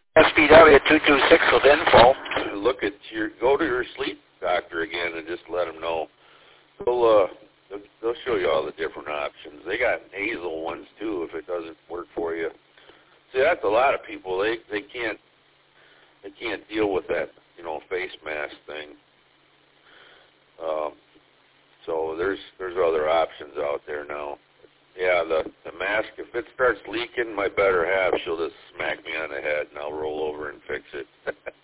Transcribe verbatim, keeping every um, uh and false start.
S P W two two six with info. Look at your, go to your sleep doctor again and just let them know. They'll, uh, they'll, they'll show you all the different options. They got nasal ones too if it doesn't work for you. See, that's a lot of people. They they can't they can't deal with that, you know, face mask thing. Um, so there's there's other options out there now. Yeah, the the mask, if it starts leaking, my better half, she'll just smack me on the head and I'll roll over and fix it.